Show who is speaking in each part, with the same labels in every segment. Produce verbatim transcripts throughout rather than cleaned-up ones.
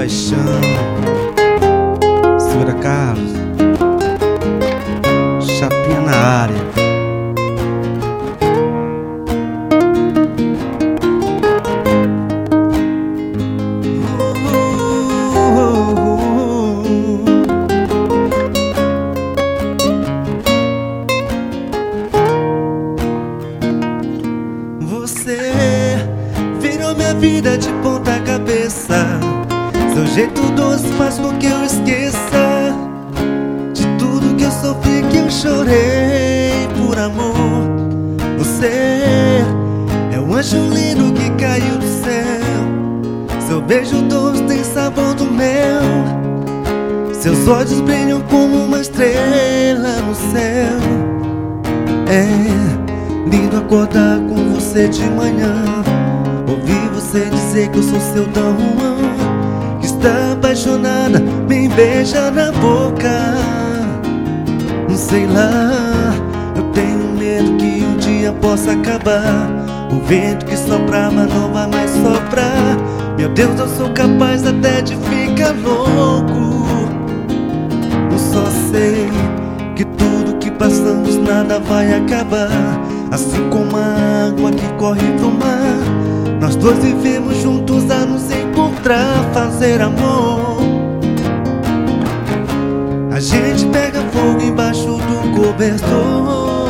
Speaker 1: paixão. Segura, Carlos. Chapinha na área.
Speaker 2: Você virou minha vida de ponta cabeça. Seu jeito doce faz com que eu esqueça de tudo que eu sofri, que eu chorei por amor. Você é um anjo lindo que caiu do céu. Seu beijo doce tem sabor do mel. Seus olhos brilham como uma estrela no céu. É lindo acordar com você de manhã, ouvir você dizer que eu sou seu Dom Juan, que está apaixonada, me beija na boca. Não sei lá, eu tenho medo que um dia possa acabar. O vento que soprava não vai mais soprar. Meu Deus, eu sou capaz até de ficar louco. Eu só sei que tudo que passamos nada vai acabar. Assim como a água que corre pro mar, nós dois vivemos juntos a nos encontrar, fazer amor. A gente pega fogo embaixo do cobertor.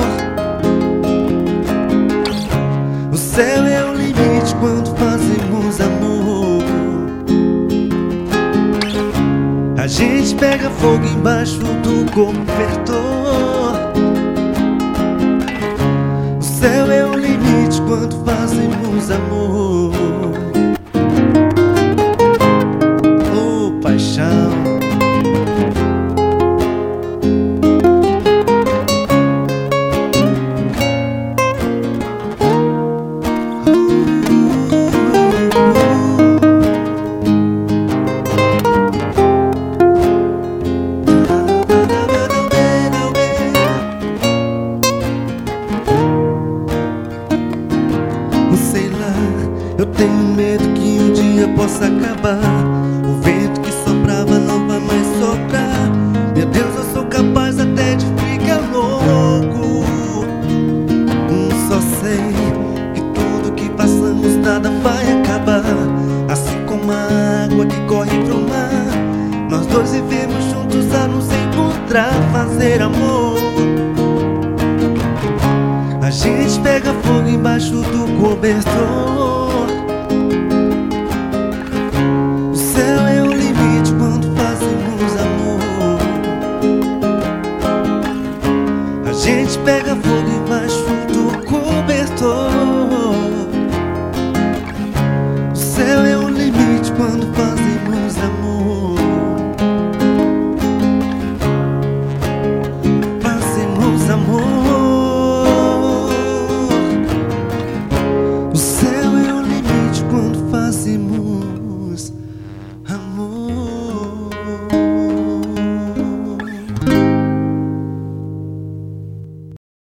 Speaker 2: O céu é o limite quando fazemos amor. A gente pega fogo embaixo do cobertor. O céu é o limite quando fazemos amor. Oh, paixão. Sei lá, eu tenho medo que um dia possa acabar. O vento que soprava não vai mais soprar. Meu Deus, eu sou capaz até de ficar louco. Hum, só sei que tudo que passamos nada vai acabar. Assim como a água que corre pro mar, nós dois vivemos juntos a nos encontrar, fazer amor. A gente pega fogo embaixo do cobertor. O céu é o limite quando fazemos amor. A gente pega fogo embaixo do cobertor.